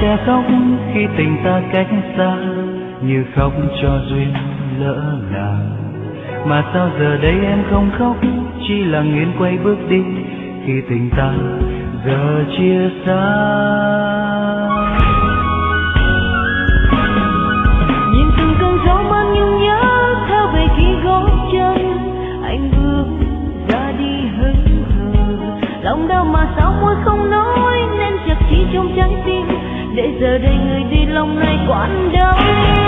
sẽ khóc khi tình ta cách xa, như khóc cho duyên lỡ làng. Mà sao giờ đây em không khóc, chỉ lặng yên quay bước đi khi tình ta giờ chia xa. Nhìn từng cơn gió mang nhung nhớ theo về khi gót chân anh bước ra đi hững hờ. Lòng đau mà sao môi không nói, nên chợt chỉ trong trái tim để giờ đây người đi lòng này quặn đau.